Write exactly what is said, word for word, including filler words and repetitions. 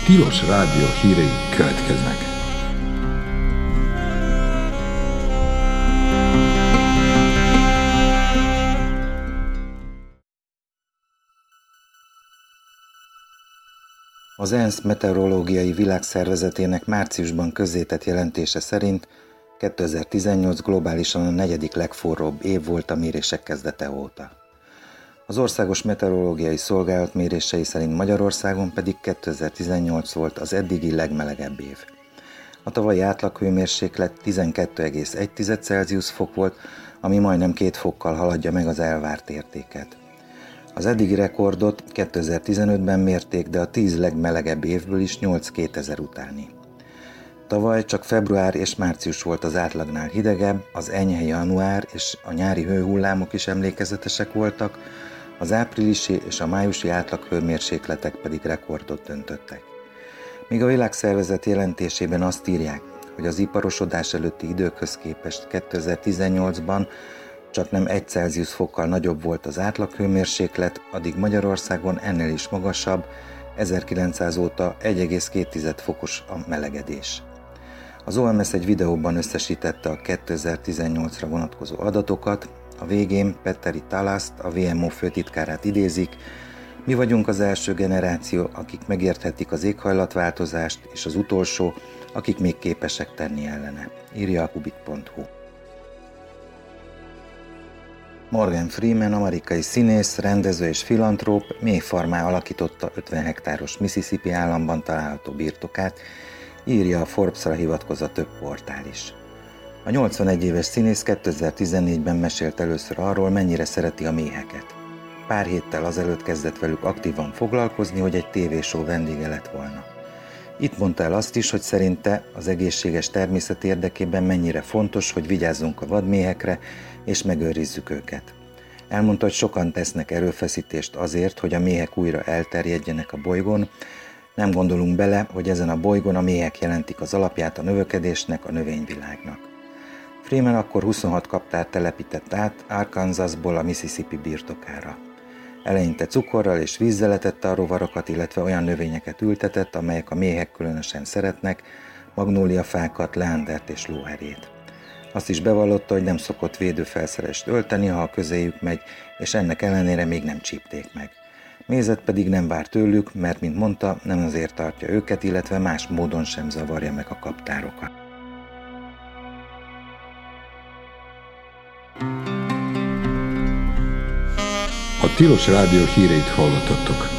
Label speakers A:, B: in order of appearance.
A: Tilos Rádió hírei következnek.
B: Az ENSZ Meteorológiai Világszervezetének márciusban közzétett jelentése szerint kétezer-tizennyolc globálisan a negyedik legforróbb év volt a mérések kezdete óta. Az Országos Meteorológiai Szolgálat mérései szerint Magyarországon pedig kétezer-tizennyolc volt az eddigi legmelegebb év. A tavalyi átlaghőmérséklet tizenkét egész egy Celsius fok volt, ami majdnem két fokkal haladja meg az elvárt értéket. Az eddigi rekordot kétezer-tizenötben mérték, de a tíz legmelegebb évből is nyolc kétezer utáni. Tavaly csak február és március volt az átlagnál hidegebb, az enyhe január és a nyári hőhullámok is emlékezetesek voltak, az áprilisi és a májusi átlaghőmérsékletek pedig rekordot döntöttek. Míg a Világszervezet jelentésében azt írják, hogy az iparosodás előtti időkhöz képest kétezer-tizennyolcban csak nem egy Celsius fokkal nagyobb volt az átlaghőmérséklet, addig Magyarországon ennél is magasabb, ezerkilencszáz óta egy egész két fokos a melegedés. Az o em es egy videóban összesítette a kétezer-tizennyolcra vonatkozó adatokat, a végén Petteri Talaszt, a vé em o főtitkárát idézik: mi vagyunk az első generáció, akik megérthetik az éghajlatváltozást, és az utolsó, akik még képesek tenni ellene, írja a kubik pont hu. Morgan Freeman, amerikai színész, rendező és filantróp méhfarmá alakította ötven hektáros Mississippi államban található birtokát, írja a Forbes-ra hivatkozva több portál is. A nyolcvanegy éves színész kétezer-tizennégyben mesélt először arról, mennyire szereti a méheket. Pár héttel azelőtt kezdett velük aktívan foglalkozni, hogy egy tévéshow vendége lett volna. Itt mondta el azt is, hogy szerinte az egészséges természet érdekében mennyire fontos, hogy vigyázzunk a vadméhekre és megőrizzük őket. Elmondta, hogy sokan tesznek erőfeszítést azért, hogy a méhek újra elterjedjenek a bolygón. Nem gondolunk bele, hogy ezen a bolygón a méhek jelentik az alapját a növekedésnek, a növényvilágnak. Freeman akkor huszonhat kaptárt telepített át Arkansasból a Mississippi birtokára. Eleinte cukorral és vízzel etette a rovarokat, illetve olyan növényeket ültetett, amelyek a méhek különösen szeretnek, magnóliafákat, leandert és lóherét. Azt is bevallotta, hogy nem szokott védőfelszerest ölteni, ha a közéjük megy, és ennek ellenére még nem csípték meg. Mézet pedig nem vár tőlük, mert, mint mondta, nem azért tartja őket, illetve más módon sem zavarja meg a kaptárokat.
A: A Tilos Rádió híreit hallottattok.